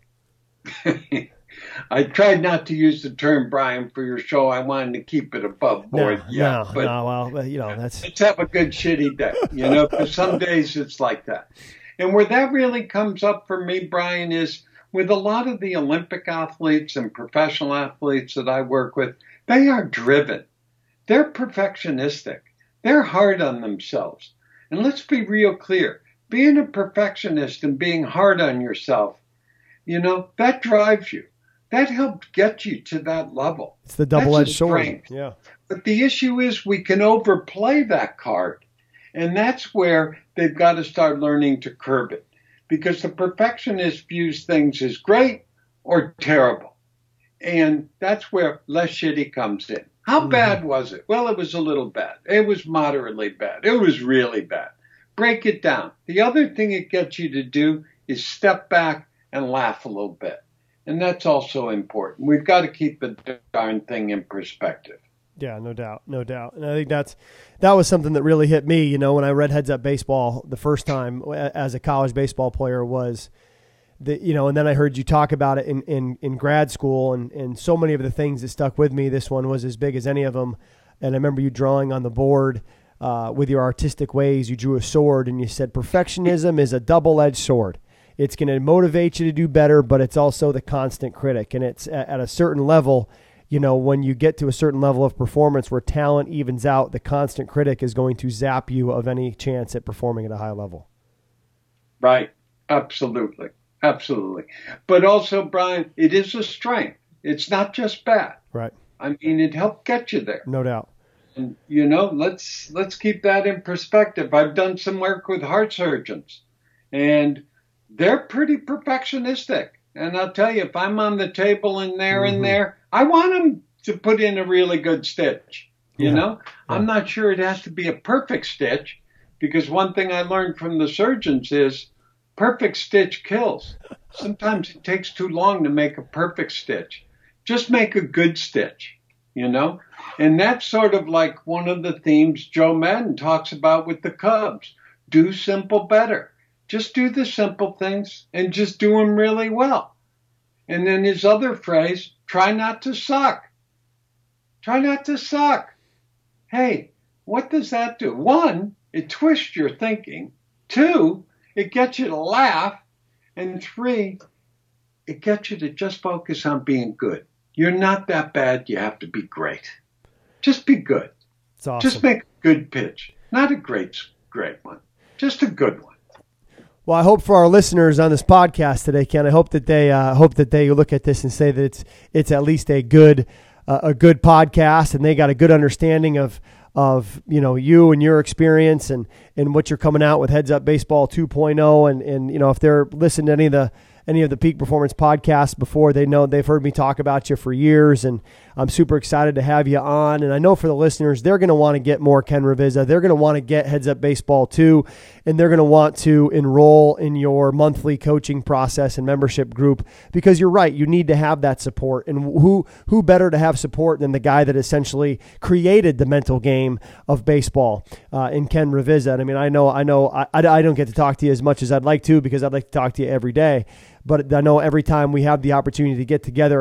I tried not to use the term, Brian, for your show. I wanted to keep it above board. No, yeah, no, but no, well, you know, that's... let's have a good shitty day, you know, because some days it's like that. And where that really comes up for me, Brian, is with a lot of the Olympic athletes and professional athletes that I work with, they are driven. They're perfectionistic. They're hard on themselves. And let's be real clear. Being a perfectionist and being hard on yourself, you know, that drives you. That helped get you to that level. It's the double-edged sword. Yeah. But the issue is we can overplay that card. And that's where they've got to start learning to curb it. Because the perfectionist views things as great or terrible. And that's where less shitty comes in. How bad was it? Well, it was a little bad. It was moderately bad. It was really bad. Break it down. The other thing it gets you to do is step back and laugh a little bit. And that's also important. We've got to keep the darn thing in perspective. Yeah, no doubt, no doubt. And I think that's that was something that really hit me, you know, when I read Heads Up Baseball the first time as a college baseball player was the, you know, and then I heard you talk about it in, in, in grad school and, and so many of the things that stuck with me. This one was as big as any of them. And I remember you drawing on the board uh, with your artistic ways. You drew a sword and you said, perfectionism is a double-edged sword. It's going to motivate you to do better, but it's also the constant critic. And it's at a certain level, you know, when you get to a certain level of performance where talent evens out, the constant critic is going to zap you of any chance at performing at a high level. Right. Absolutely. Absolutely. But also, Brian, it is a strength. It's not just bad. Right. I mean, it helped get you there. No doubt. And, you know, let's let's keep that in perspective. I've done some work with heart surgeons, and they're pretty perfectionistic. And I'll tell you, if I'm on the table and there mm-hmm. and there, I want them to put in a really good stitch. You yeah. know, yeah. I'm not sure it has to be a perfect stitch, because one thing I learned from the surgeons is perfect stitch kills. Sometimes it takes too long to make a perfect stitch. Just make a good stitch, you know? And that's sort of like one of the themes Joe Madden talks about with the Cubs. Do simple better. Just do the simple things and just do them really well. And then his other phrase, try not to suck. Try not to suck. Hey, what does that do? One, it twists your thinking. Two, it gets you to laugh. And three, it gets you to just focus on being good. You're not that bad. You have to be great. Just be good. It's awesome. Just make a good pitch. Not a great, great one. Just a good one. Well, I hope for our listeners on this podcast today, Ken, I hope that they uh, hope that they look at this and say that it's it's at least a good uh, a good podcast, and they got a good understanding of of you know you and your experience and and what you're coming out with Heads Up Baseball two point oh, and and you know if they're listening to any of the any of the Peak Performance podcasts before, they know they've heard me talk about you for years, and I'm super excited to have you on. And I know for the listeners, they're going to want to get more Ken Ravizza. They're going to want to get Heads Up Baseball too, and they're going to want to enroll in your monthly coaching process and membership group, because you're right, you need to have that support. And who who better to have support than the guy that essentially created the mental game of baseball uh, in Ken Ravizza. And I mean, I know I know I, I don't get to talk to you as much as I'd like to, because I'd like to talk to you every day. But I know every time we have the opportunity to get together,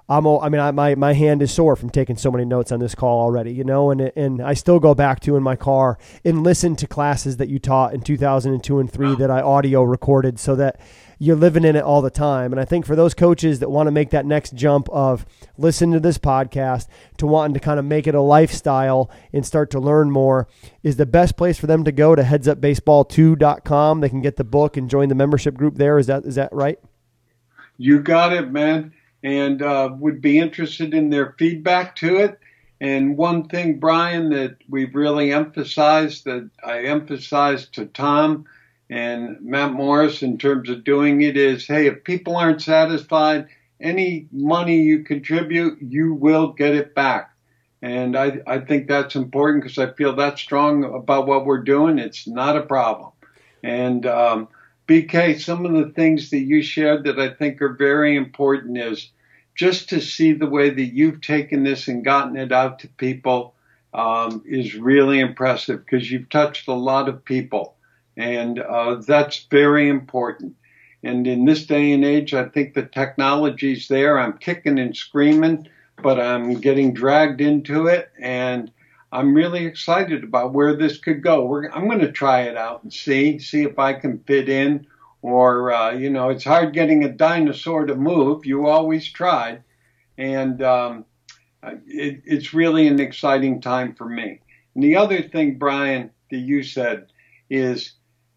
I'm, I mean, I, my, my hand is sore from taking so many notes on this call already, you know, and, and I still go back to in my car and listen to classes that you taught in two thousand two and three that I audio recorded so that you're living in it all the time. And I think for those coaches that want to make that next jump of listen to this podcast to wanting to kind of make it a lifestyle and start to learn more, is the best place for them to go to heads up baseball two dot com. They can get the book and join the membership group there. Is that, is that right? You got it, man. And uh, would be interested in their feedback to it. And one thing, Brian, that we've really emphasized, that I emphasized to Tom and Matt Morris in terms of doing it is, hey, if people aren't satisfied, any money you contribute, you will get it back. And I, I think that's important because I feel that strong about what we're doing. It's not a problem. And um, B K, some of the things that you shared that I think are very important is just to see the way that you've taken this and gotten it out to people um, is really impressive because you've touched a lot of people. And uh, that's very important. And in this day and age, I think the technology's there. I'm kicking and screaming, but I'm getting dragged into it. And I'm really excited about where this could go. We're, I'm going to try it out and see, see if I can fit in. Or, uh, you know, it's hard getting a dinosaur to move. You always tried. And um, it, it's really an exciting time for me. And the other thing, Brian, that you said is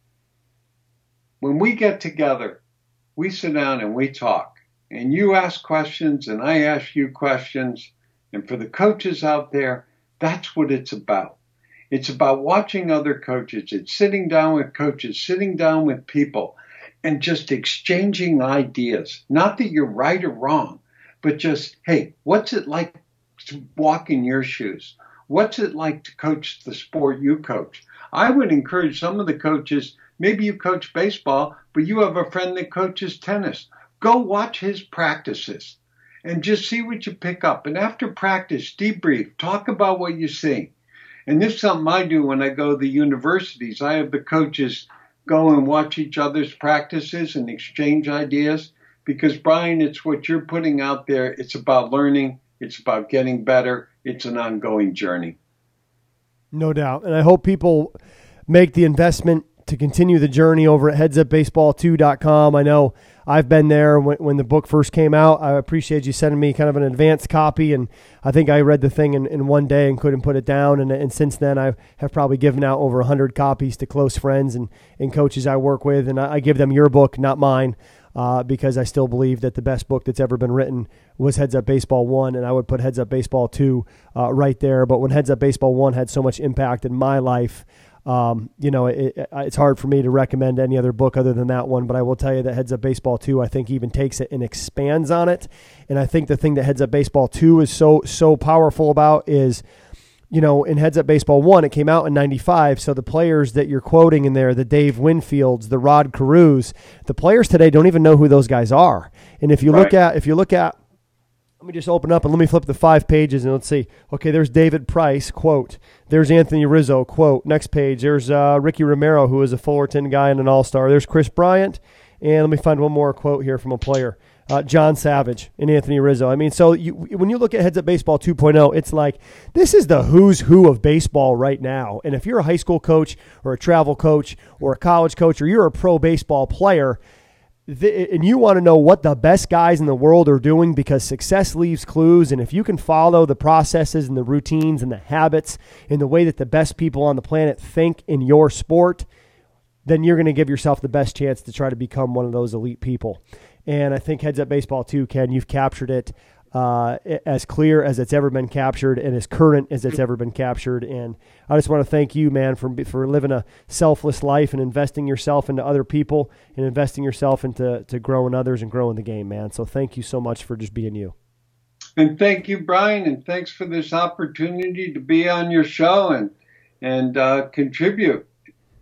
when we get together, we sit down and we talk. And you ask questions and I ask you questions. And for the coaches out there, that's what it's about. It's about watching other coaches. It's sitting down with coaches, sitting down with people, and just exchanging ideas. Not that you're right or wrong, but just, hey, what's it like to walk in your shoes? What's it like to coach the sport you coach? I would encourage some of the coaches, maybe you coach baseball, but you have a friend that coaches tennis. Go watch his practices and just see what you pick up. And after practice, debrief, talk about what you see. And this is something I do when I go to the universities. I have the coaches go and watch each other's practices and exchange ideas because, Brian, it's what you're putting out there. It's about learning. It's about getting better. It's an ongoing journey. No doubt. And I hope people make the investment to continue the journey over at heads up baseball two dot com. I know I've been there when, when the book first came out. I appreciate you sending me kind of an advanced copy, and I think I read the thing in, in one day and couldn't put it down. And, and since then, I have probably given out over one hundred copies to close friends and, and coaches I work with, and I, I give them your book, not mine, uh, because I still believe that the best book that's ever been written was Heads Up Baseball one, and I would put Heads Up Baseball two uh, right there. But when Heads Up Baseball one had so much impact in my life, Um, you know, it, it, it's hard for me to recommend any other book other than that one, but I will tell you that Heads Up Baseball two, I think, even takes it and expands on it. And I think the thing that Heads Up Baseball two is so, so powerful about is, you know, in Heads Up Baseball one, it came out in ninety-five. So the players that you're quoting in there, the Dave Winfields, the Rod Carews, the players today don't even know who those guys are. And if you Right. look at, if you look at, let me just open up and let me flip the five pages and let's see. Okay, there's David Price, quote. There's Anthony Rizzo, quote. Next page, there's uh, Ricky Romero, who is a Fullerton guy and an all-star. There's Chris Bryant. And let me find one more quote here from a player. Uh, John Savage and Anthony Rizzo. I mean, so you, when you look at Heads Up Baseball two point oh, it's like this is the who's who of baseball right now. And if you're a high school coach or a travel coach or a college coach or you're a pro baseball player, The, and you want to know what the best guys in the world are doing because success leaves clues, and if you can follow the processes and the routines and the habits and the way that the best people on the planet think in your sport, then you're going to give yourself the best chance to try to become one of those elite people. And I think Heads Up Baseball too, Ken, you've captured it uh, as clear as it's ever been captured and as current as it's ever been captured. And I just want to thank you, man, for for living a selfless life and investing yourself into other people and investing yourself into to growing others and growing the game, man. So thank you so much for just being you. And thank you, Brian, and thanks for this opportunity to be on your show and and uh, contribute.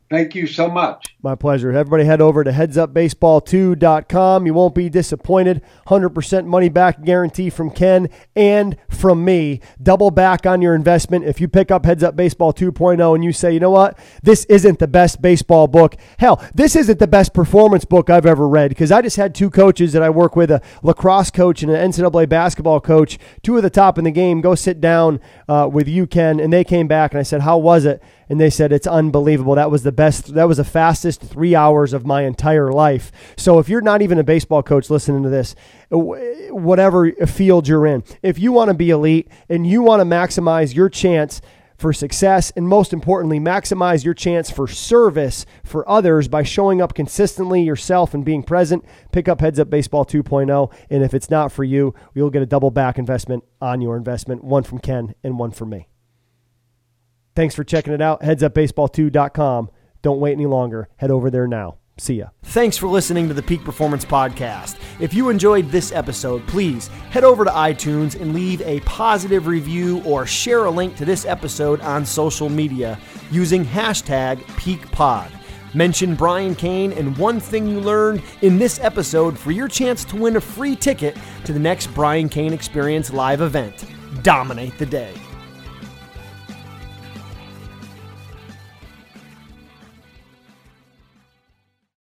Thank you so much. My pleasure. Everybody head over to heads up baseball two dot com. You won't be disappointed. one hundred percent money back guarantee from Ken and from me. Double back on your investment. If you pick up Heads Up Baseball two point oh and you say, you know what, this isn't the best baseball book. Hell, this isn't the best performance book I've ever read, because I just had two coaches that I work with, a lacrosse coach and an N C double A basketball coach, two of the top in the game, go sit down uh, with you, Ken, and they came back and I said, how was it? And they said, it's unbelievable. That was the best. That was the fastest three hours of my entire life. So if you're not even a baseball coach listening to this, whatever field you're in, if you want to be elite and you want to maximize your chance for success, and most importantly, maximize your chance for service for others by showing up consistently yourself and being present, pick up Heads Up Baseball two point oh. And if it's not for you, you'll get a double back investment on your investment, one from Ken and one from me. Thanks for checking it out. heads up baseball two dot com. Don't wait any longer. Head over there now. See ya. Thanks for listening to the Peak Performance Podcast. If you enjoyed this episode, please head over to iTunes and leave a positive review or share a link to this episode on social media using hashtag PeakPod. Mention Brian Cain and one thing you learned in this episode for your chance to win a free ticket to the next Brian Cain Experience live event. Dominate the day.